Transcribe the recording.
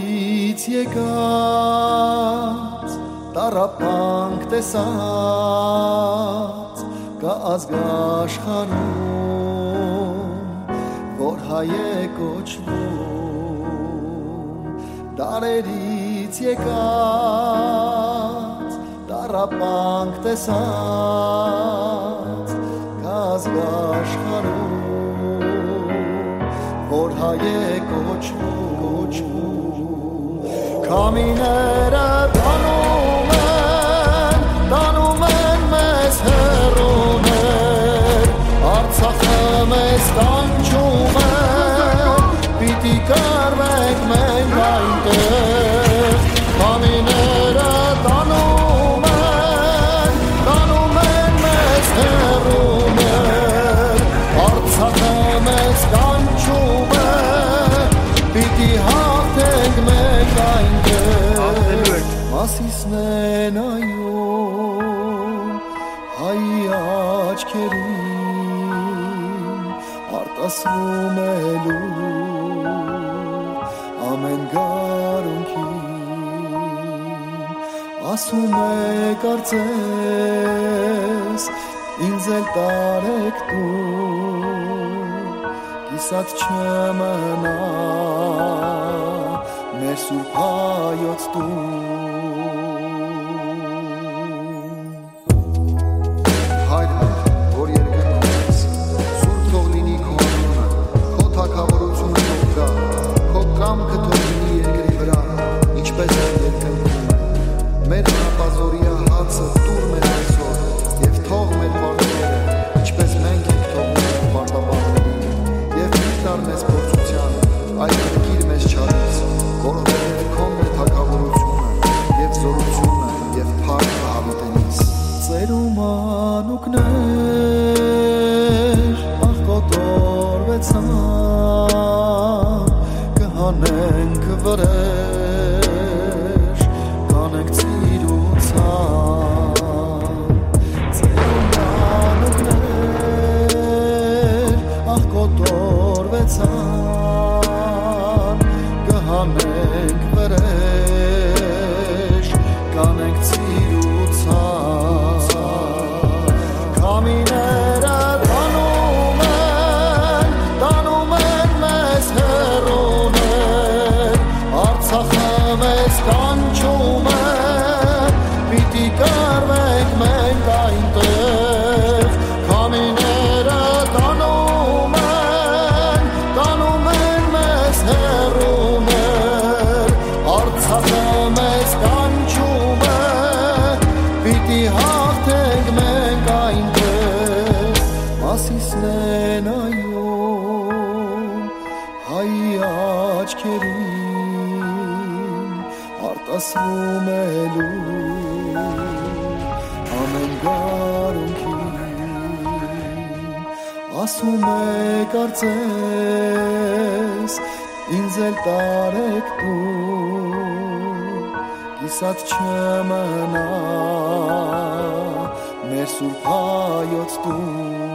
դարերից եկած տառապանք տեսած կա ազգաշխարհում որ հայ է կոչվում դարերից եկած տառապանք տեսած կա ազգաշխարհում որ հայ է կոչվում քամիները տանում են մեզ հեռուներ Արցախը մեզ կանչում է պիտի կռվենք մենք այնտեղ քամիները տանում են մեզ հեռուներ Արցախը մեզ կանչում է պիտի հաղթենք մենք այնտեղ Մասիսն են այում հայի աչքերին արտասվում է լուր ամեն գարունքին ասում է կարծես ինձ էլ տարեք դու կիսած չմնա մեր սուրբ հայոց ասում է լուր ամեն գարունքին ասում է կարծես ինձ էլ տարեք դու կիսած չմնա մեր սուրբ հայոց տուն